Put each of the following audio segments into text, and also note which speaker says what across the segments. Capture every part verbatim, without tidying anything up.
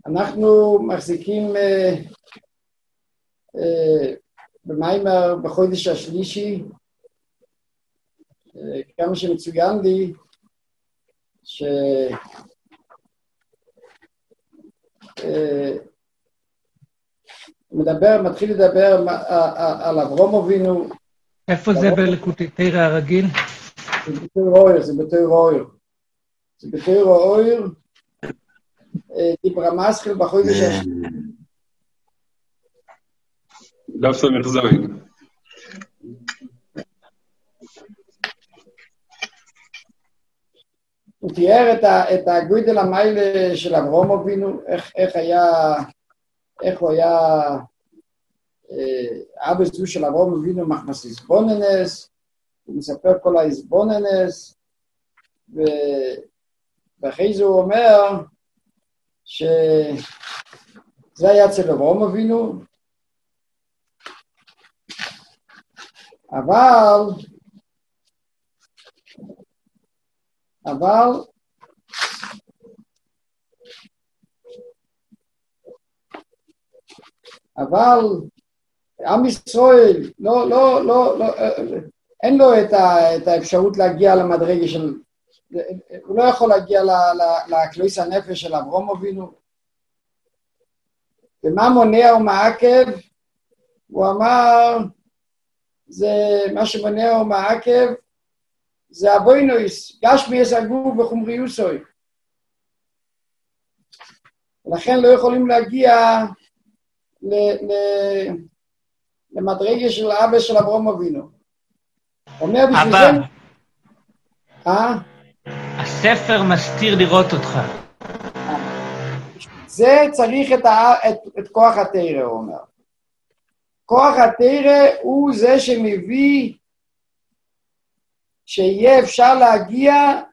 Speaker 1: אנחנו מחזיקים אה, אה, במיימר בחודש השלישי, אה, כמה שמצוין לי, ש... אה, מדבר, מתחיל לדבר על אברהם אבינו.
Speaker 2: איפה זה בליקוטי תרא הרגיל?
Speaker 1: זה בתור אויר, זה בתור אויר. זה בתור אויר, דיברה מסחל בחודש השלישי.
Speaker 3: דף סמך זין.
Speaker 1: הוא תיאר את הגודל המיילה של אברהם אבינו, איך היה, איך הוא היה אבא זו של אברהם אבינו מחמס איזבוננס, הוא מספר כל האיזבוננס, ואחרי זה הוא אומר שזה היה אצל אברהם אבינו, אבל אבל אבל עם ישראל לא לא לא לא אין לו את ה, את האפשרות להגיע למדרגה של, הוא לא יכול להגיע לכלויס הנפש של אברהם אבינו. ומה מונע ומעכב? הוא אמר, זה מה שמונע ומעכב, זה אבוינויס, גשמיאס הגוף וחומריוסוי. ולכן לא יכולים להגיע ל, ל, למדרגה של אבא של אברהם אבינו. אומר בשביל
Speaker 2: אבא,
Speaker 1: זה... אה?
Speaker 2: הספר מסתיר לראות אותך.
Speaker 1: זה צריך את, ה, את, את כוח התרא, הוא אומר. כוח התרא הוא זה שמביא שיהיה אפשר להגיע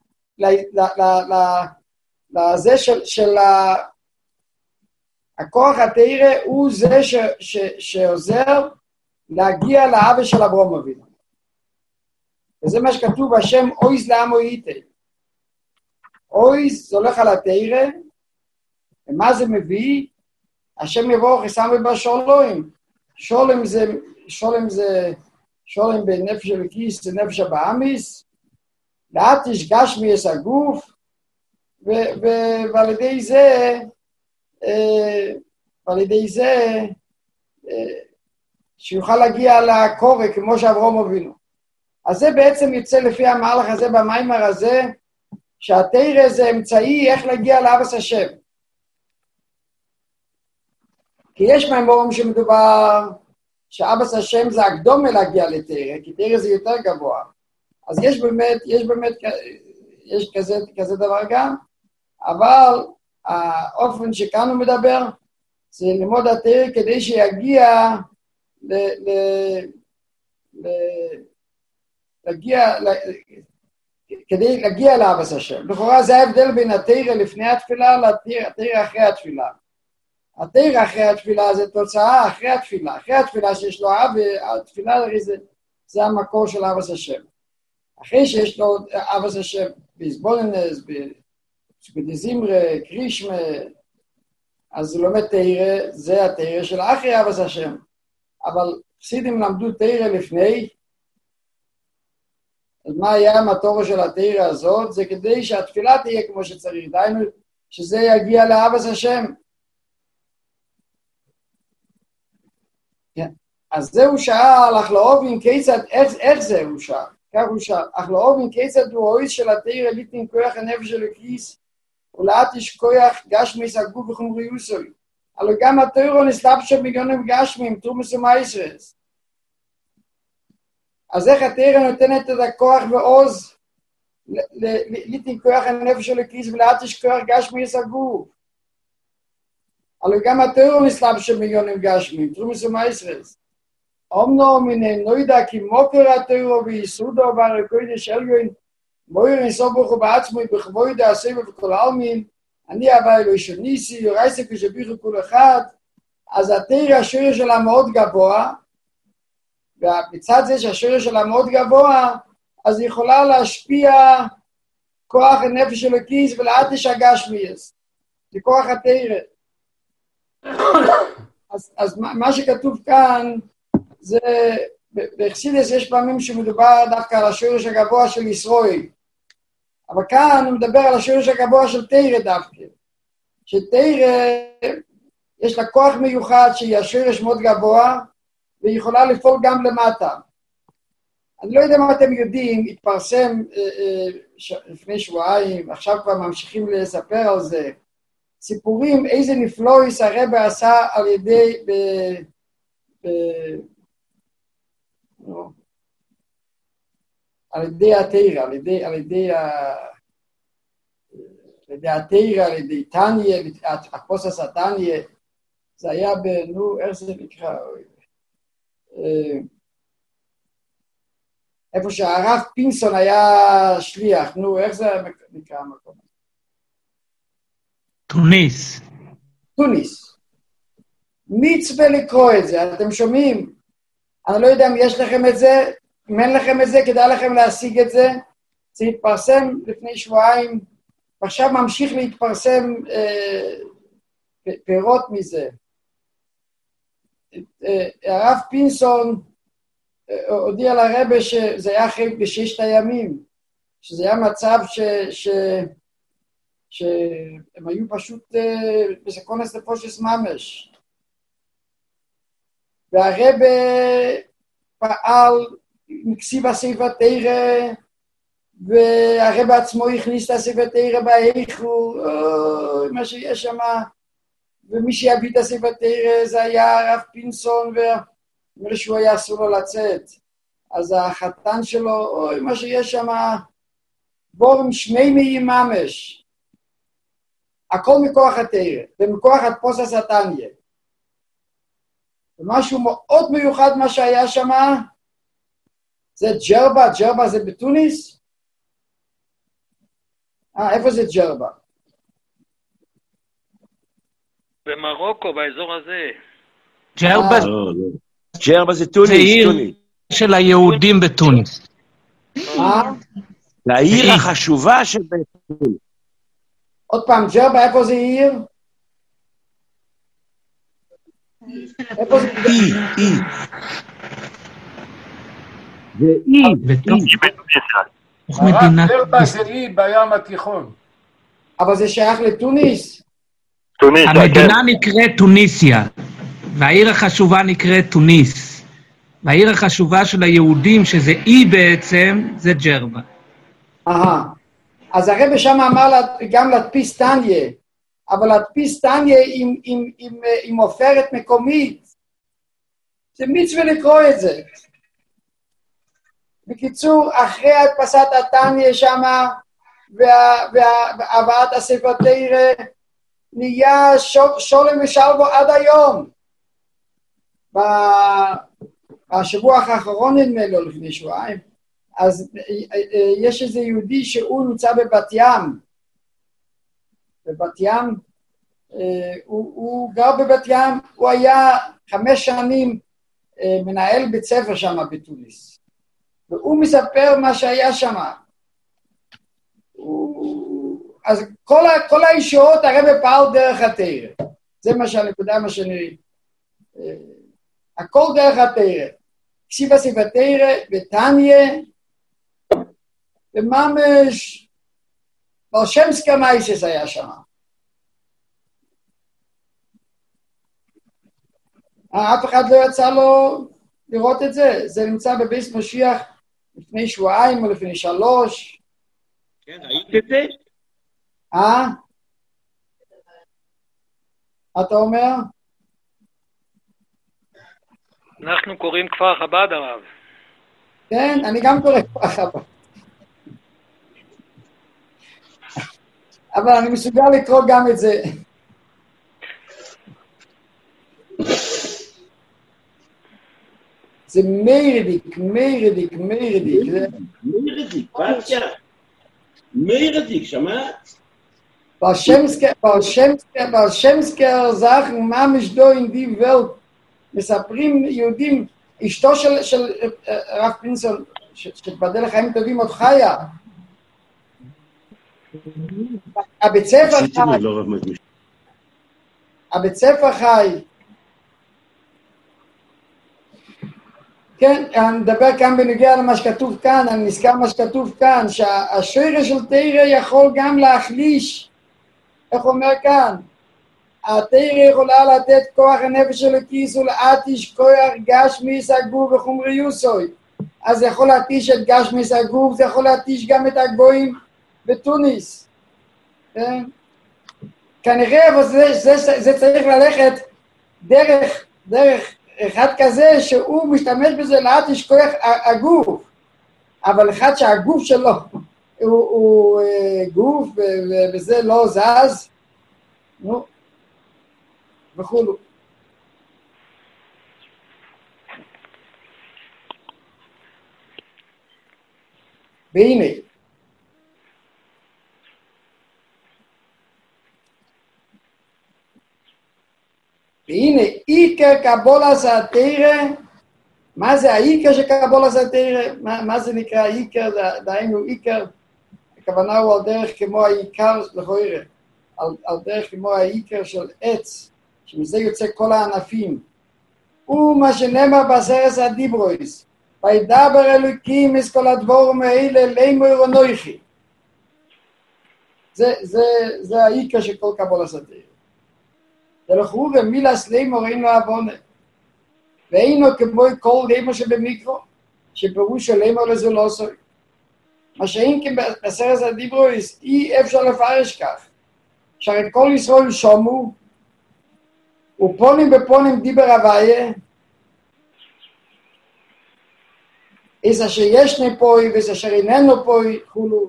Speaker 1: לזה של, של ה... הכוח התרא הוא זה ש, ש, שעוזר להגיע לאבא של אברהם אבינו. וזה מה שכתוב בשם אויז לעמו איתי. אויז זה הולך על התרא, ומה זה מביא? השם יבוא חסם ובשולוים. שולם זה, שולם זה, שולם בנפש אלוקיס, זה נפש הבאמיס, לאט ישגש מייס הגוף, ו- ו- ועל ידי זה, ועל ידי זה, שיוכל להגיע לקורא כמו שאברהם אבינו. אז זה בעצם יוצא לפי המהלך הזה במיימר הזה, שהתרא זה אמצעי איך להגיע לאבס השם. כי יש מיימורים שמדובר שאבס השם זה הקדומה להגיע לתרא, כי תרא זה יותר גבוה. אז יש באמת, יש באמת, יש כזה, כזה דבר גם, אבל האופן שכאן הוא מדבר, זה ללמוד התרא כדי שיגיע ל... ל, ל להגיע, כדי להגיע לאבס השם. לכאורה זה ההבדל בין התרא לפני התפילה לתרא אחרי התפילה. התרא אחרי התפילה זה תוצאה אחרי התפילה. אחרי התפילה שיש לו אב, התפילה זה, זה המקור של אבס השם. אחרי שיש לו אבס השם באיזבוננס, בדזימרה, קרישמה, אז הוא לומד תרא, זה התרא של אחרי אבס השם. אבל חסידים למדו תרא לפני, אז מה היה המטור של התרא הזאת? זה כדי שהתפילה תהיה כמו שצריך, דיינו שזה יגיע לאבס השם. אז זהו שאל, אך לאובין כיצד, איך, איך זה הוא שאל? כך הוא שאל, אך לאובין כיצד הוא אויס של התרא ליטין כוח הנפש של הכיס, ולאט יש כוח גשמיס הגוף וחומריוסוי. אבל גם התרא נסלבשו מיליונים גשמים, תרומס ומייסרס. אז איך התרא נותנת את הכוח ועוז ליטין כוח הנפש של הכיס, ולאט יש כוח גשמיס הגוף. אבל גם התרא נסלבשו מיליונים גשמים, תרומס ומייסרס. אמנו מן נוידע כי מוקר התרא ויסודו והרקוידש עליון מויר נסובוך בעצמו בכבוד הסבב וכל העלמין, אני אבא אלוהי ניסי, יורייסק ושביחו כל אחד. אז התרא השורש שלה מאוד גבוה, ובצד זה שהשורש שלה מאוד גבוה, אז היא יכולה להשפיע כוח הנפש של הכיס ולאט יש הגשמיאס, זה כוח התרא. אז, אז מה, מה שכתוב כאן, זה, בחסידות יש פעמים שמדובר דווקא על השורש הגבוה של ישראל, אבל כאן הוא מדבר על השורש הגבוה של תורה דווקא, שתורה יש לה כוח מיוחד שהיא השורש מאוד גבוה, והיא יכולה לפעול גם למטה. אני לא יודע מה אתם יודעים, התפרסם אה, אה, ש... לפני שבועיים, עכשיו כבר ממשיכים לספר על זה, סיפורים איזה נפלויס הרב עשה על ידי, ב... ב... לא. על ידי התורה, על ידי, על ידי, ה... על ידי התורה, על ידי תניה, הפוסס התניה, זה היה ב... נו, איך זה נקרא? אה... איפה שהרב פינסון היה שליח, נו, איך זה נקרא המקום?
Speaker 2: תוניס.
Speaker 1: תוניס. מצווה לקרוא את זה, אתם שומעים? אני לא יודע אם יש לכם את זה, אם אין לכם את זה, כדאי לכם להשיג את זה. זה התפרסם לפני שבועיים, ועכשיו ממשיך להתפרסם אה, פירות מזה. אה, הרב פינסון, הודיע לרבא שזה היה אחרי בששת הימים, שזה היה מצב ש, ש, שהם היו פשוט בסכונס נפושס ממש. והרבא פעל מקסיב הספר תורה, והרבא עצמו הכניס את הספר תורה בהיכו, מה שיש שם, ומי שיביא את הספר תורה זה היה הרב פינסון, וה... אומר שהוא היה אסור לו לצאת, אז החתן שלו, אוי, מה שיש שם, בורם שמי מי ממש, הכל מכוח התורה, ומכוח הפוסס התניה. ומשהו מאוד מיוחד מה שהיה שם, זה ג'רבה, ג'רבה זה בתוניס? אה, איפה זה ג'רבה?
Speaker 4: במרוקו, באזור הזה.
Speaker 2: ג'רבה
Speaker 5: ג'רבה זה תוניס,
Speaker 2: זה עיר
Speaker 5: תוניס.
Speaker 2: של היהודים בתוניס.
Speaker 1: מה?
Speaker 5: זה העיר החשובה של תוניס.
Speaker 1: עוד פעם, ג'רבה, איפה זה עיר? איפה זה?
Speaker 5: אי, אי. זה אי,
Speaker 2: בתוך
Speaker 6: הרב
Speaker 2: מדינת
Speaker 6: ג'רבה זה אי בים התיכון.
Speaker 1: אבל זה שייך לתוניס?
Speaker 4: תוניס,
Speaker 2: המדינה נקראת טוניסיה, והעיר החשובה נקראת תוניס. והעיר החשובה של היהודים, שזה אי בעצם, זה ג'רבה.
Speaker 1: אהה. אז הרב שם אמר גם להדפיס תניה, אבל להדפיס תניה עם, עם, עם, עם עופרת מקומית. זה מצווה לקרוא את זה. בקיצור, אחרי הדפסת התניה שם, והבאת הספר תורה, נהיה שולם ושלבו עד היום. בשבוע האחרון נדמה לו לפני שבועיים, אז יש איזה יהודי שהוא נמצא בבת ים, בבת ים, הוא, הוא גר בבת ים, הוא היה חמש שנים מנהל בית ספר שם בתוניס, והוא מספר מה שהיה שם. הוא, אז כל, כל הישועות הרב פעל דרך התורה, זה מה שהנקודה מה שאני... הכל דרך התורה, כסיב הספר תורה ותניה, וממש בר שם סקמייסס היה שם. אף אחד לא יצא לו לראות את זה, זה נמצא בבית משיח לפני שבועיים או לפני שלוש.
Speaker 5: כן, ראית את זה?
Speaker 1: אה? אתה אומר?
Speaker 4: אנחנו קוראים כפר חב"ד הרב.
Speaker 1: כן, אני גם קורא כפר חב"ד. אבל אני מסוגל לקרוא גם את זה. זה מיירדיק, מיירדיק, מיירדיק.
Speaker 5: מיירדיק, פצ'ה. מיירדיק, שמעת?
Speaker 1: ברשמסקר זכן ממש דו אין די ולט. מספרים יהודים, אשתו של, של הרב פינסון, שתבדל לחיים טובים עוד חיה. הבית ספר חי. הבית ספר חי. כן, אני מדבר כאן בנוגע למה שכתוב כאן, אני נזכר מה שכתוב כאן, שהשורש של תורה יכול גם להחליש, איך אומר כאן? התורה יכולה לתת כוח הנפש של הכיס ולעתיש כוח גשמיס הגוף וחומריוסוי. אז זה יכול להתיש את גשמיס הגוף, זה יכול להתיש גם את הגויים בתוניס. כן? כנראה, אבל זה, זה, זה צריך ללכת דרך, דרך אחד כזה שהוא משתמש בזה להתיש כוח הגוף. אבל אחד שהגוף שלו הוא, הוא גוף וזה לא זז, נו, וכולו. והנה, והנה, עיקר קבולת התורה, מה זה העיקר של קבולת התורה? מה, מה זה נקרא עיקר? דהיינו עיקר, הכוונה הוא על דרך כמו העיקר לכאורה, על, על דרך כמו העיקר של עץ, שמזה יוצא כל הענפים. ומה שנאמר בעשרת הדיברוס, וידבר אלוקים את כל הדברים האלה לאמור אנוכי. זה, זה, זה העיקר של כל קבולת התורה. ולכאורה מילס לאמור אין לו עוונה. ואינו כמו כל לאמור שבמיקרו, שפירוש של לאמור לזה לא עשוי. מה שאין כן בעשרת הדיברוס, אי אפשר לפרש כך. שהרי כל ישראל שומעו, ופונים בפונים דיבר הוויה, איזה שישנה פוי ואיזה אשר איננו פוי, כולו.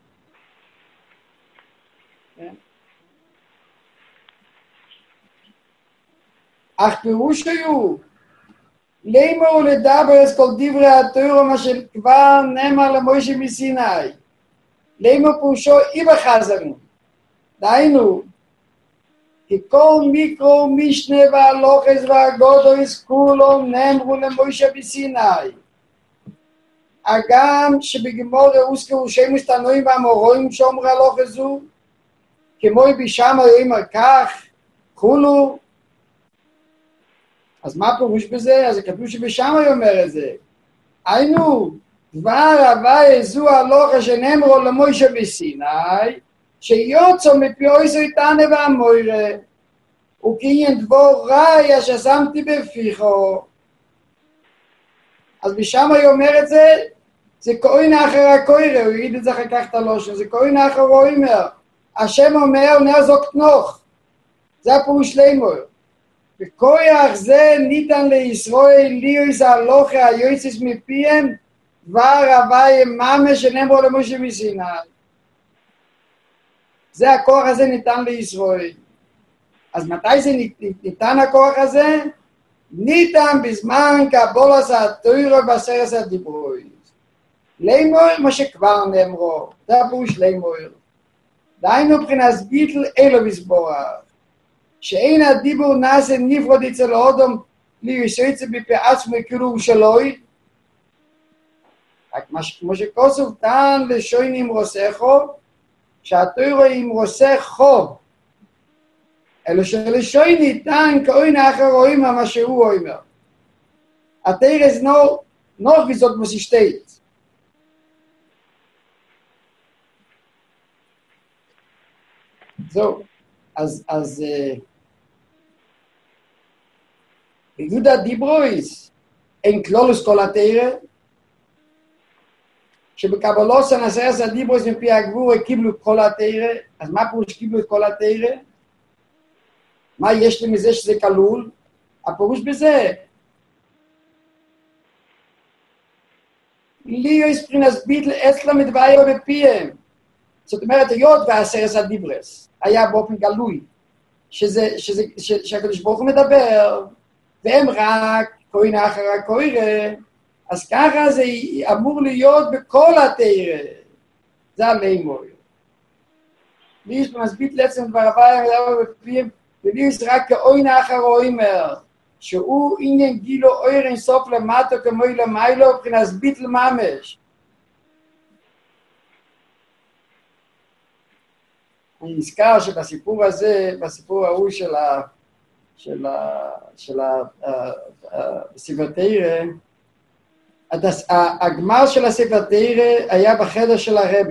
Speaker 1: אך פירוש הוא, לאמור לדבר את כל דברי התורה, מה שכבר נאמר למשה מסיני. לאמור פירושו אי בחזרנו. דהיינו, כי כל מיקרו, משנה והלוחס והגודוס כולו נאמרו למשה מסיני. הגם שבגמור הוזכרו שמש תנועים והמורואים שאומר הלוחס זו, כמו בשם אומר כך, כולו. אז מה פירוש בזה? אז כתוב שבשם אומר את זה. היינו, דבר הוויה זו הלוחס שנאמרו למשה מסיני, שיוצא מפי אויסו איתנה והמוירה, וכעניין דבור רעי אשר שמתי בפיכו. אז בשם הוא אומר את זה, זה כהן אחר הכוירה, הוא יגיד את זה אחר כך את הלושן, זה כהן אחר הוא אומר, השם אומר, נר זו כתנוך, זה הפירוש לאמור. וכויח זה ניתן לישראל, ליאויס הלוכה היועצס מפיהם, דבר הוויה ממש שנאמרו למשה מסיני. זה הכוח הזה ניתן לישראל. אז מתי זה ניתן הכוח הזה? ניתן בזמן קבולת התורה בעשרת הדיברוס. לאמור מה שכבר נאמרו, זה הפירוש לאמור. דהיינו מבחינת ביטל אלו יתברך, שאין הדיבור נעשה נפרד אצל האדם לישועץ בפי עצמו כאילו שלוי, רק כמו שכוסוף טען לשוין אמרוסךו, שהתורה אמרוסךו, אלו שלשוין ניתן כאוין אחר רואים מה שהוא אומר. התורה זה לא noch wie זאת was steht. So, אז, אז, ביהודה דיברויס, אין כלולוס כל התורה, שבקבלוס הנסרס הדיברויס מפי הגבור קיבלו את כל התורה, אז מה פירוש קיבלו את כל התורה? מה יש לי מזה שזה כלול? הפירוש בזה, לי יש פרינס ביטל אצלם מדבריו בפיהם. זאת אומרת, היות והסרס הדיברס היה באופן גלוי, שזה, שזה, שהקדוש ברוך הוא מדבר, והם רק כהן אחר הכהן, אז ככה זה אמור להיות בכל התורה. זה הלימור. לי יש פרינס ביטל אצלם מדבריו בפיהם, ולי יש רק כהן אחר אומר, שהוא עניין גילו אויר אין סוף למטו כמו למיילו, מבחינת ביטל ממש. אני נזכר שבסיפור הזה, בסיפור ההוא של, ה, של ה... של הספר תורה, הגמר של הספר תורה היה בחדר של הרבה.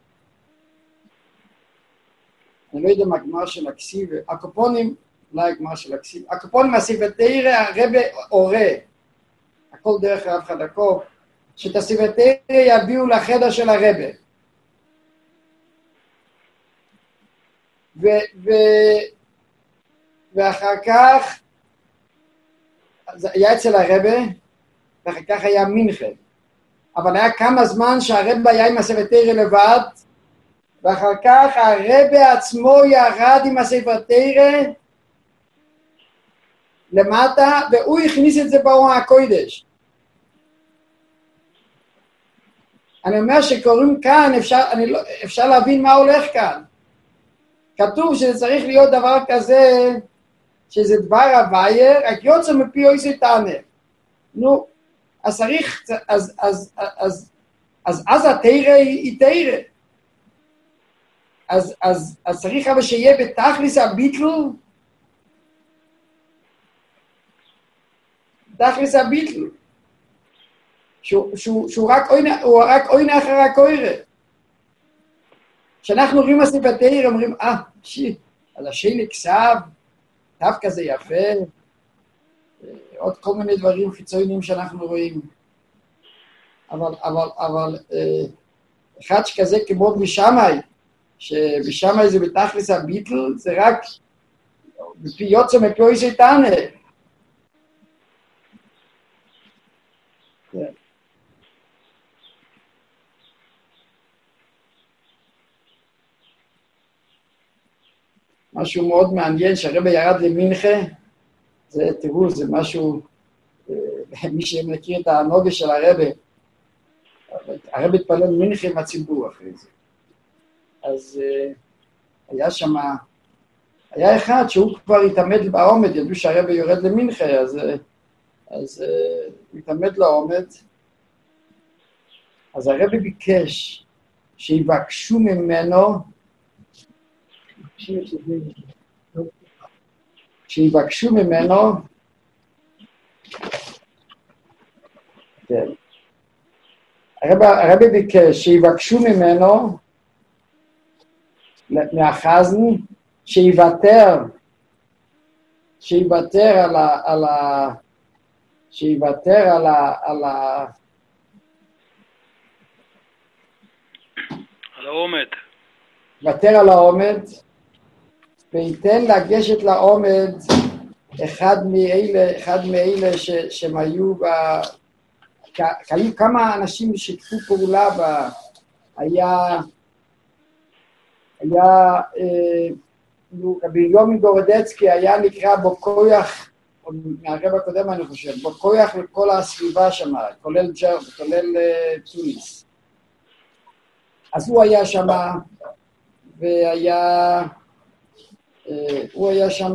Speaker 1: אני לא יודע מה הגמר של הכסיב, הקופונים, אולי הגמר של הכסיב, הקופונים מהספר תורה, הרבה עורה, הכל דרך רב חדקוב, שאת הספר תורה יביאו לחדר של הרבה. ו... ו... ואחר כך, זה היה אצל הרבה, ואחר כך היה מנחה. אבל היה כמה זמן שהרבה היה עם הספר תורה לבד, ואחר כך הרבה עצמו ירד עם הספר תורה למטה, והוא הכניס את זה באור הקודש. אני אומר שקוראים כאן, אפשר, אני לא, אפשר להבין מה הולך כאן. כתוב שזה צריך להיות דבר כזה, שזה דבר הווייר, רק יוצא מפי אויסי תענה. נו, אז צריך, אז, אז, אז, אז, אז התירה היא תירה. אז, אז, אז צריך אבל שיהיה בתכליס הביטל, תכליס הביטל, שהוא, שהוא, שהוא רק אוינה, הוא רק אוינה אחר הקוירה. כשאנחנו רואים הספר תורה, אומרים, אה, שיט, אז השני כסב, תו כזה יפה, עוד כל מיני דברים חיצוניים שאנחנו רואים. אבל, אבל, אבל, אחד שכזה כמו בשמאי, שבשמאי זה בתכלס הביטל, זה רק בפי יוצא מפי אויסי תענה. כן. משהו מאוד מעניין, שהרבא ירד למנחה, זה, תראו, זה משהו, מי שמכיר את הנוגה של הרבא, הרבא התפלל מנחה עם הציבור אחרי זה. אז היה שם, היה אחד שהוא כבר התעמד בעומד, ידעו שהרבא יורד למנחה, אז, אז הוא התעמד לעומד, אז הרבא ביקש שיבקשו ממנו, שיבקשו ממנו, כן, הרבי ביקש שיבקשו ממנו, מהחזן, שיוותר, שיוותר על ה, על ה, שיוותר על ה, על ה,
Speaker 4: על העומד.
Speaker 1: יוותר על העומד, וייתן לגשת לעומד אחד מאלה, אחד מאלה ש, שהם היו ב... היו כמה אנשים ששיתפו פעולה ב... היה... היה... אה, רבי יומי גורדצקי היה נקרא בו כוח, מהרב הקודם אני חושב, בו כוח לכל הסביבה שם, כולל ג'ר, כולל uh, טוניס. אז הוא היה שם, והיה... הוא היה שם,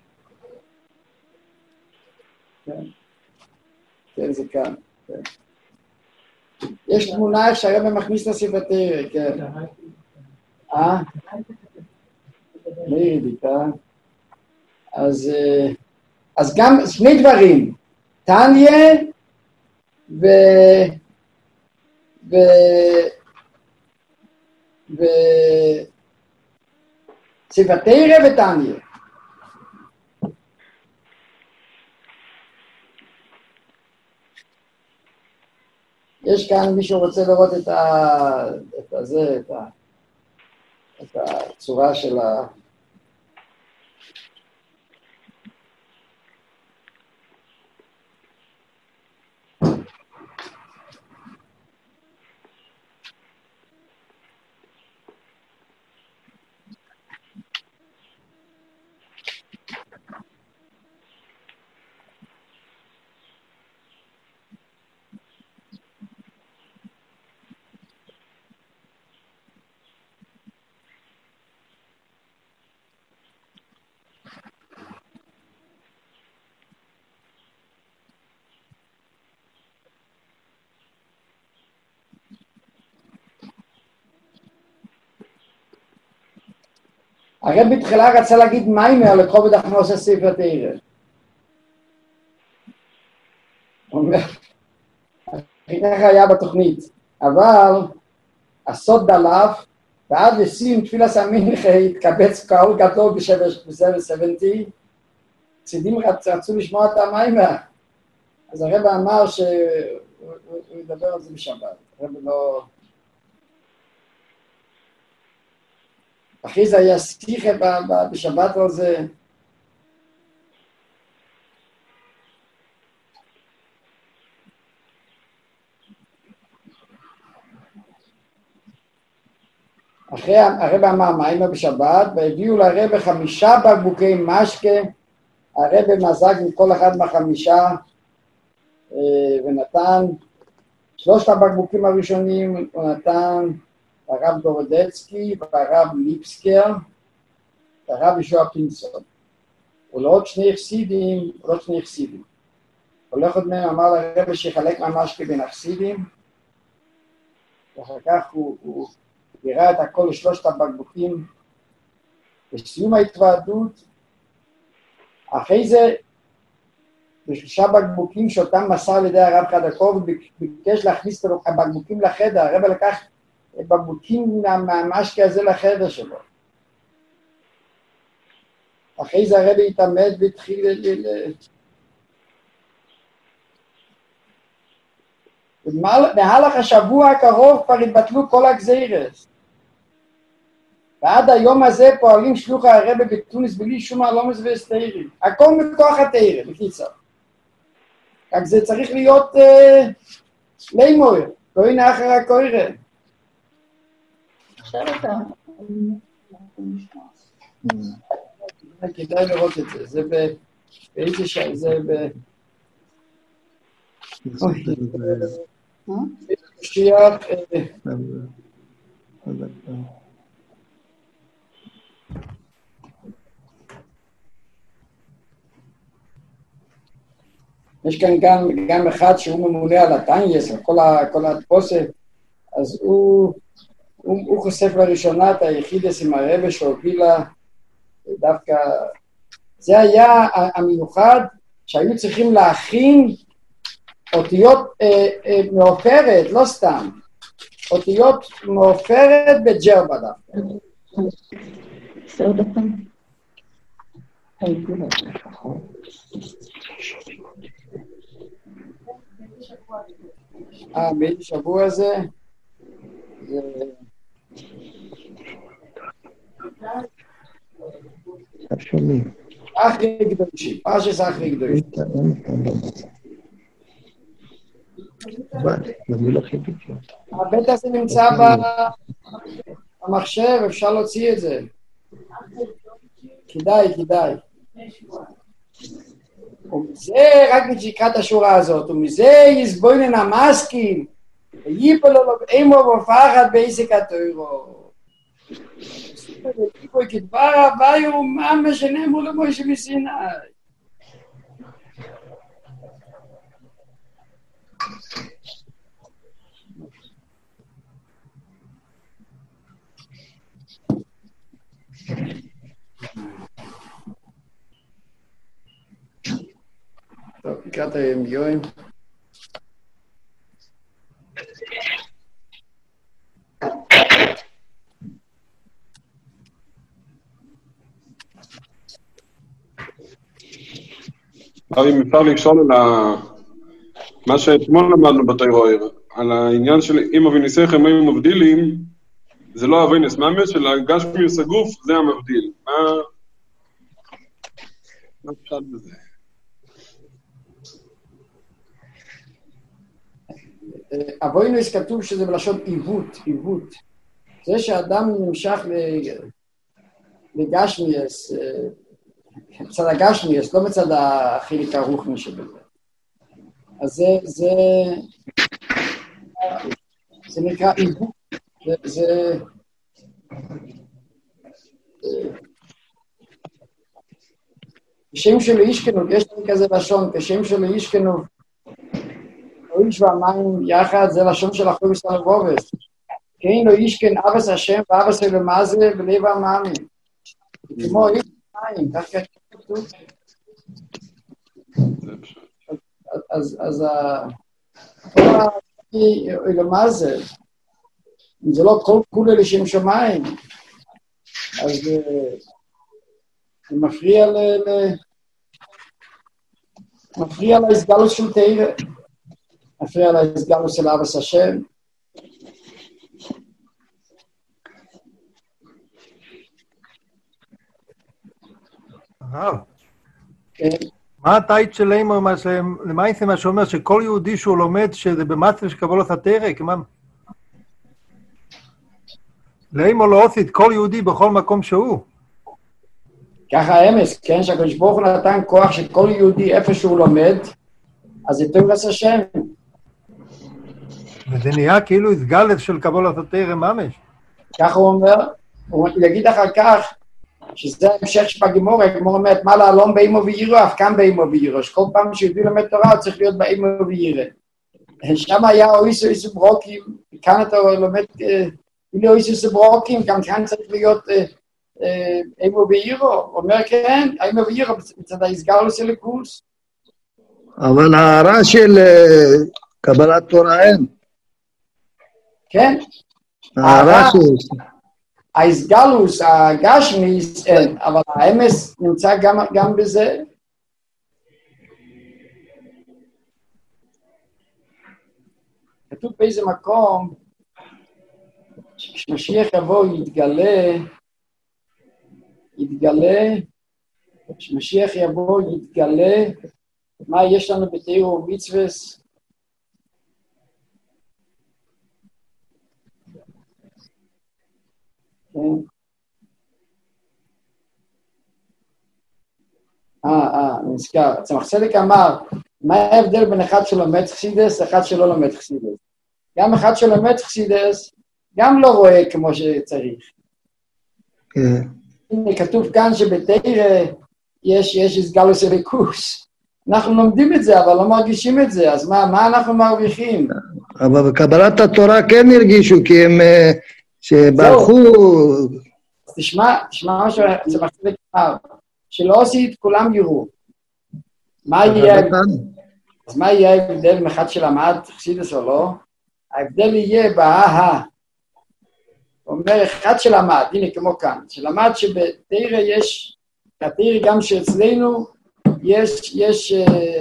Speaker 1: כן, כן, זה כאן, כן. יש תמונה שהרבא מכניס לספר תורה, כן. אה? מאיר דיתה. אז, אז גם שני דברים, תניה ו... ו... ו... ספר תורה ותניה. יש כאן מישהו רוצה לראות את ה... את הזה, את ה... את הצורה של ה... הרב בתחילה רצה להגיד מיימר לכובד הכנוס הספר תראה. הוא אומר, ככה היה בתוכנית, אבל הסוד דלף, ועד לסיום תפילה סמינכה התקבץ קהל גדול ב-שבע שבעים, צידים רצו לשמוע את המיימר. אז הרב אמר שהוא ידבר על זה בשבת. הרב לא... אחרי זה היה שיחה בשבת על זה. אחרי הרב אמר מיימר בשבת, והביאו לרב חמישה בקבוקי משקה, הרב מזג מכל אחד מהחמישה, ונתן שלושת הבקבוקים הראשונים, הוא נתן הרב גורודצקי והרב ליפסקר, והרב ישוע פינסון. ולעוד שני חסידים, ולעוד שני חסידים. כל אחד מהם אמר לרב שיחלק מהמשקה בין החסידים, ואחר כך הוא, הוא הראה את הכל לשלושת הבקבוקים. בסיום ההתוועדות, אחרי זה, בשלושה בקבוקים שאותם מסר על ידי הרב חדקוב, ביקש להכניס את הבקבוקים לחדר, הרב לקח את בקבוקים מהמשקה הזה לחדר שלו. אחרי זה הרב התעמד והתחיל ל... במהלך השבוע הקרוב כבר התבטלו כל הגזירות. ועד היום הזה פועלים שלוחי הרב בתוניס בלי שום עלומס והסתירים. הכל מכוח התירה, בקיצר. רק זה צריך להיות לימור, לא הנה אחר הקוירה.
Speaker 7: עכשיו אתה...
Speaker 1: כדאי לראות את זה, זה באיזה שעה, זה ב... שיח... יש כאן גם, גם אחד שהוא ממונה על הטניאס, על כל התפוסת, אז הוא, הוא, הוא חושף לראשונה את היחידס עם הרבה שהובילה דווקא, זה היה המיוחד שהיו צריכים להכין אותיות אה, אה, מעופרת, לא סתם, אותיות מעופרת בג'רבה דווקא.
Speaker 7: בסדר דווקא? הייתי לפחות.
Speaker 1: אה, באיזה שבוע זה? זה...
Speaker 8: שומעים.
Speaker 1: אחרי קדושים, פרשס אחרי קדושים. הבית הזה נמצא במחשב, אפשר להוציא את זה. כדאי, כדאי. ומזה, רק נשיקה את השורה הזאת, ומזה יסבוינן המסקים, ויפלו לו אימו ופחד בעסק התוירו. ודיבוי כדבר הוויו ממש שנאמרו למוישה מסיני. טוב, לקראת היום יום.
Speaker 3: אם אפשר לשאול על מה שאתמול למדנו בתוירו, על העניין של אם אביניסכם היו מבדילים, זה לא אבינס ממש, אלא גשמיוס הגוף, זה המבדיל. מה... מה אפשר בזה?
Speaker 1: אבינס כתוב שזה בלשון עיוות, עיוות. זה שאדם נמשך לגשמיוס, מצד הגשמיוס, לא מצד החילק הרוחני שבזה. אז זה, זה, זה נקרא עיוות. זה, זה, כשם שלו ישכנו, יש לי כזה לשון, כשם שלו ישכנו, איש והמים יחד, זה לשון של אחוי מסתר בובס. כן, לא ישכן אבס השם ואבס אלו מה זה בלב המאמין. כמו איש מים, כך כתוב. אז התורה היא למה זה? אם זה לא כל כולה לשם שמיים, אז זה מפריע ל... מפריע להסגלות של תאירה, מפריע להסגלות של אבס השם.
Speaker 9: הרב, מה הטייט שלהם, למעשה מה שאומר שכל יהודי שהוא לומד שזה במצב שקבלות התרא, כמם? להם או לא עושית כל יהודי בכל מקום שהוא?
Speaker 1: ככה האמס, כן, שהקדוש ברוך הוא נתן כוח שכל יהודי איפה שהוא לומד, אז זה תורס השם.
Speaker 9: וזה נהיה כאילו הסגלת של קבלת התרא ממש.
Speaker 1: ככה הוא אומר, הוא יגיד אחר כך, שזה המשך שבגמורה, הגמורה אומרת, מה להלום באימו ויירו, אף כאן באימו ויירו, שכל פעם שיהודי לומד תורה, הוא צריך להיות באימו ויירו. שם היה אויסו איסו ברוקים, כאן אתה לומד, אילו איסו ברוקים, גם כאן צריך להיות אימו ויירו, הוא אומר כן, אימו ויירו, מצד ההסגלוס של הקורס.
Speaker 8: אבל ההערה של קבלת תורה אין.
Speaker 1: כן.
Speaker 8: ההערה של...
Speaker 1: ההסגלוס, הגשמיס, אין, אבל האמס נמצא גם, גם בזה. כתוב באיזה מקום, כשמשיח יבוא יתגלה, יתגלה, כשמשיח יבוא יתגלה, מה יש לנו בתורה ומצוות? כן. אה, אה, נזכר. צמח צדק אמר, מה ההבדל בין אחד שלומד חסידס לאחד שלא לומד חסידס? גם אחד שלומד חסידס, גם לא רואה כמו שצריך.
Speaker 8: כן.
Speaker 1: הנה, כתוב כאן שבתורה יש, יש הסגלוס אלוקוס. אנחנו לומדים את זה, אבל לא מרגישים את זה, אז מה, מה אנחנו מרוויחים?
Speaker 8: אבל בקבלת התורה כן הרגישו, כי הם... שברחו...
Speaker 1: אז תשמע, תשמע מה שצמח צדק אמר, שלא עשית כולם יראו. מה יהיה... אז מה יהיה ההבדל עם אחד שלמד חסידס או לא? ההבדל יהיה בהה. הוא אומר, אחד שלמד, הנה כמו כאן, שלמד שבתורה יש, בתורה גם שאצלנו יש, יש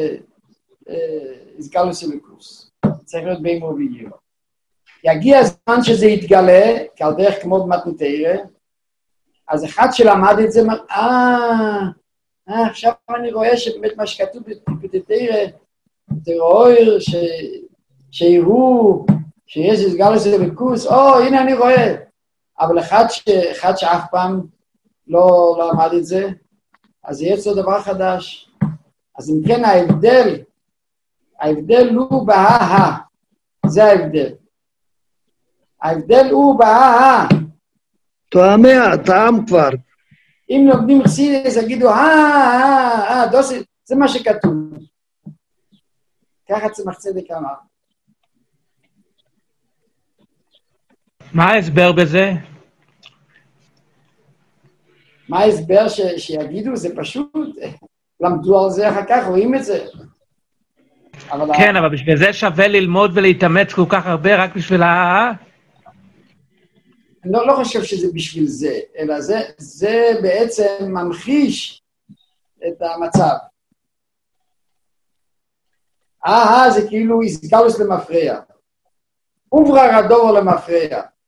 Speaker 1: הסגלוס אלוקוס. צריך להיות באימו ויירו. יגיע הזמן שזה יתגלה, כעל דרך כמו במתנתרא, אז אחד שלמד את זה, אה, אה, עכשיו אני רואה שבאמת מה שכתוב בתנתרא, תראויר, שיראו, שיש הסגלוס אלוקוס, או, הנה אני רואה. אבל אחד, ש, אחד שאף פעם לא, לא למד את זה, אז יש לו דבר חדש. אז אם כן ההבדל, ההבדל הוא בהה, זה ההבדל. ההבדל הוא בהה.
Speaker 8: תואמיה, טעם כבר.
Speaker 1: אם לומדים חסידס, יגידו, אה, אה, אה, זה מה שכתוב. ככה צמח צדק אמר.
Speaker 2: מה ההסבר בזה?
Speaker 1: מה ההסבר ש, שיגידו? זה פשוט, למדו על זה אחר כך, רואים את זה. אבל
Speaker 2: כן, ה... אבל בשביל זה שווה ללמוד ולהתאמץ כל כך הרבה, רק בשביל ה...
Speaker 1: אני לא, לא חושב שזה בשביל זה, אלא זה, זה בעצם ממחיש את המצב. אה, אה, זה כאילו הסגלוס למפרע. אוברר הדובר למפרע.